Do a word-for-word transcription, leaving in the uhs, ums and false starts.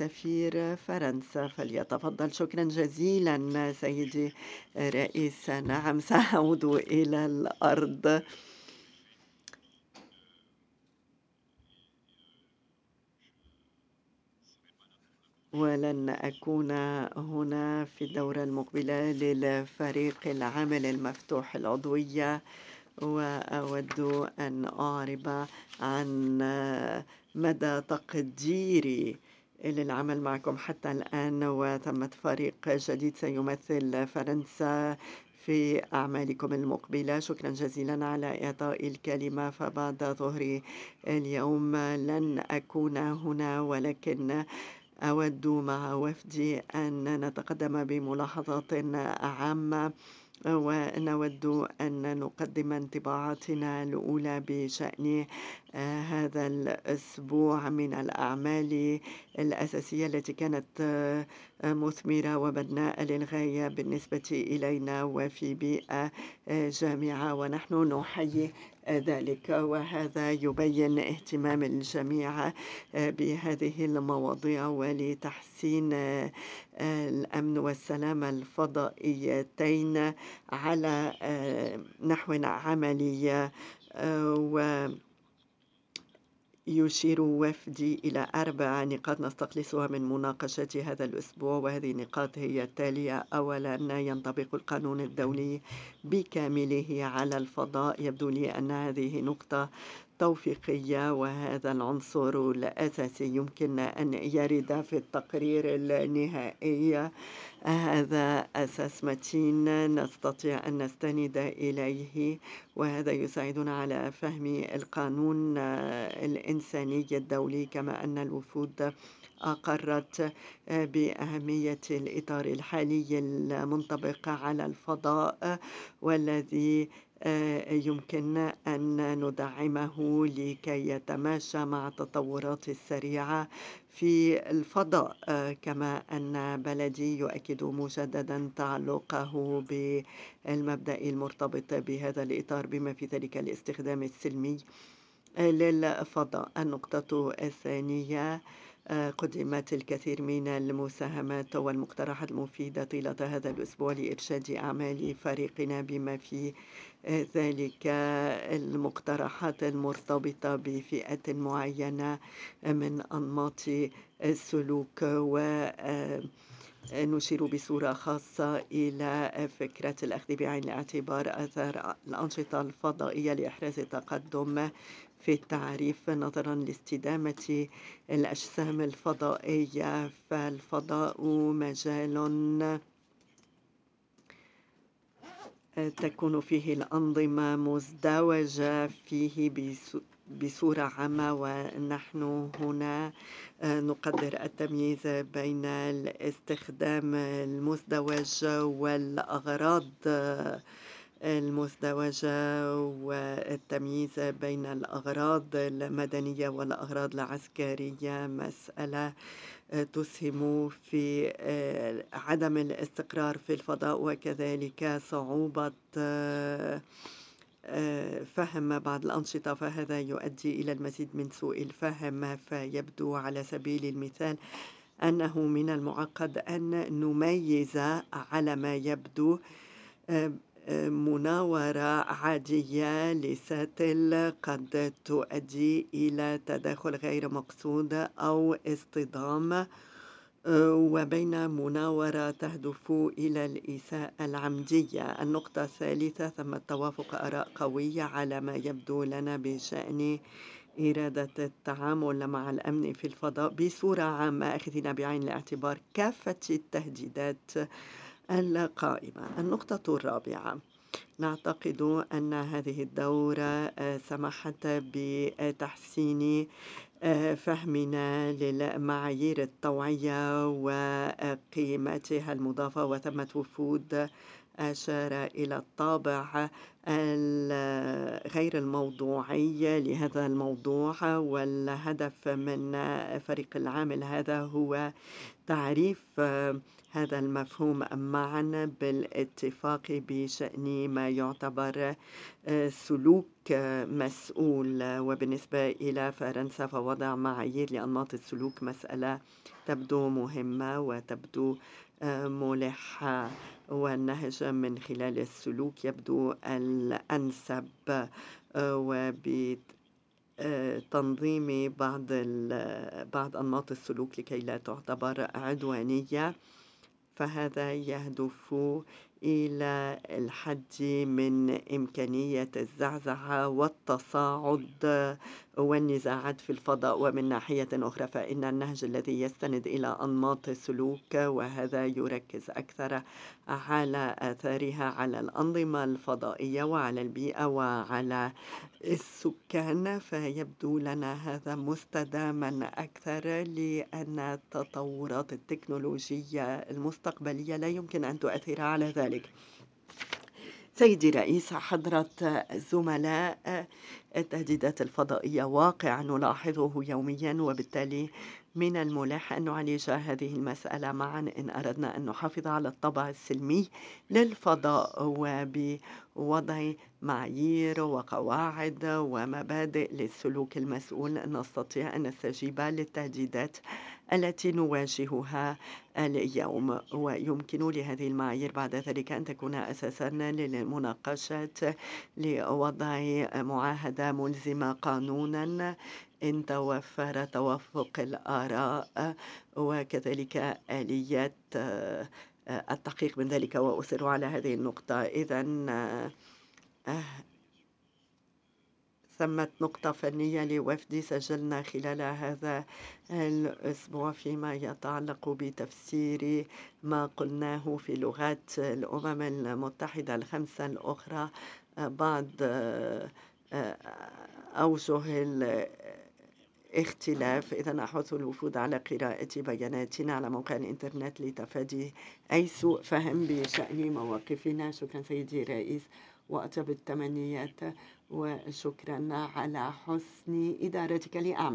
سفير فرنسا، فليتفضل. شكرا جزيلا سيدي الرئيس. نعم، سأعود إلى الأرض. ولن أكون هنا في الدورة المقبلة للفريق العمل المفتوح العضوية، وأود أن أعرب عن مدى تقديري للعمل معكم حتى الآن. وثمة فريق جديد سيمثل فرنسا في أعمالكم المقبلة. شكرا جزيلا على إعطاء الكلمة. فبعد ظهر اليوم لن أكون هنا، ولكن أود مع وفدي أن نتقدم بملاحظات عامة، ونود أن نقدم انطباعاتنا الأولى بشأن هذا الأسبوع من الأعمال الأساسية التي كانت مثمرة وبناءة للغاية بالنسبة إلينا وفي بيئة جامعة، ونحن نحيي ذلك. وهذا يبين اهتمام الجميع بهذه المواضيع ولتحسين الأمن والسلامة الفضائيتين على نحو عملي. ويشير وفدي إلى أربع نقاط نستخلصها من مناقشة هذا الأسبوع، وهذه النقاط هي التالية. أولا، ينطبق القانون الدولي بكامله على الفضاء. يبدو لي أن هذه نقطة توفيقية، وهذا العنصر الأساسي يمكن أن يرد في التقرير النهائي. هذا أساس متين نستطيع أن نستند إليه، وهذا يساعدنا على فهم القانون الإنساني الدولي، كما أن الوفود أقرت بأهمية الإطار الحالي المنطبق على الفضاء، والذي يمكن أن ندعمه لكي يتماشى مع التطورات السريعة في الفضاء. كما أن بلدي يؤكد مجددا تعلقه بالمبدأ المرتبط بهذا الإطار، بما في ذلك الاستخدام السلمي للفضاء. النقطة الثانية، قدمت الكثير من المساهمات والمقترحات المفيدة طيلة هذا الأسبوع لإرشاد أعمال فريقنا، بما في ذلك المقترحات المرتبطة بفئة معينة من أنماط السلوك. ونشير بصورة خاصة إلى فكرة الأخذ بعين الاعتبار أثر الأنشطة الفضائية لإحراز التقدم في التعريف نظرا لاستدامة الأجسام الفضائية. فالفضاء مجال تكون فيه الأنظمة مزدوجة فيه بصورة عامة، ونحن هنا نقدر التمييز بين الاستخدام المزدوج والأغراض المزدوجة، والتمييز بين الأغراض المدنية والأغراض العسكرية، مسألة تسهم في عدم الاستقرار في الفضاء، وكذلك صعوبة فهم بعض الأنشطة، فهذا يؤدي إلى المزيد من سوء الفهم. فيبدو على سبيل المثال أنه من المعقد أن نميز على ما يبدو مناورة عادية لساتل قد تؤدي إلى تداخل غير مقصود أو اصطدام، وبين مناورة تهدف إلى الإيذاء العمدية. النقطة الثالثة، ثم توافق آراء قوية على ما يبدو لنا بشأن إرادة التعامل مع الأمن في الفضاء بصورة عامة، أخذنا بعين الاعتبار كافة التهديدات القائمة. النقطة الرابعة، نعتقد أن هذه الدورة سمحت بتحسين فهمنا للمعايير الطوعية وقيمتها المضافة، وثمة وفود أشار إلى الطابع ال غير الموضوعي لهذا الموضوع، والهدف من فريق العمل هذا هو تعريف آه، هذا المفهوم معا بالاتفاق بشأن ما يعتبر آه، سلوك آه، مسؤول. وبالنسبة إلى فرنسا فوضع معايير لأنماط السلوك مسألة تبدو مهمة وتبدو آه، ملحة، والنهج من خلال السلوك يبدو الأنسب، آه، وب آآ تنظيم بعض ال بعض أنماط السلوك لكي لا تعتبر عدوانية، فهذا يهدف إلى الحد من إمكانية الزعزعة والتصاعد والنزاعات في الفضاء. ومن ناحية أخرى فإن النهج الذي يستند إلى أنماط السلوك وهذا يركز أكثر على آثارها على الأنظمة الفضائية وعلى البيئة وعلى السكان، فيبدو لنا هذا مستداما أكثر، لأن التطورات التكنولوجية المستقبلية لا يمكن أن تؤثر على ذلك. سيدي الرئيس، حضرة الزملاء، التهديدات الفضائية واقع نلاحظه يوميا، وبالتالي من الملح أن نعالج هذه المسألة معا إن أردنا أن نحافظ على الطابع السلمي للفضاء، وبوضع معايير وقواعد ومبادئ للسلوك المسؤول نستطيع أن نستجيب للتهديدات التي نواجهها اليوم. ويمكن لهذه المعايير بعد ذلك أن تكون أساسا للمناقشات لوضع معاهدة ملزمة قانونا إن توفر توافق الآراء، وكذلك آليات آه، آه، التحقيق من ذلك، وأصر على هذه النقطة. إذن آه، آه، ثمة نقطة فنية لوفدي سجلنا خلال هذا الأسبوع فيما يتعلق بتفسير ما قلناه في لغات الأمم المتحدة الخمسة الأخرى، آه، بعض آه، آه، أوجه الاختلاف. إذا أحث الوفود على قراءة بياناتنا على موقع الإنترنت لتفادي أي سوء فهم بشأن مواقفنا. شكرا سيدي الرئيس، وأطيب التمنيات، وشكرا على حسن إدارتك لأعمالك.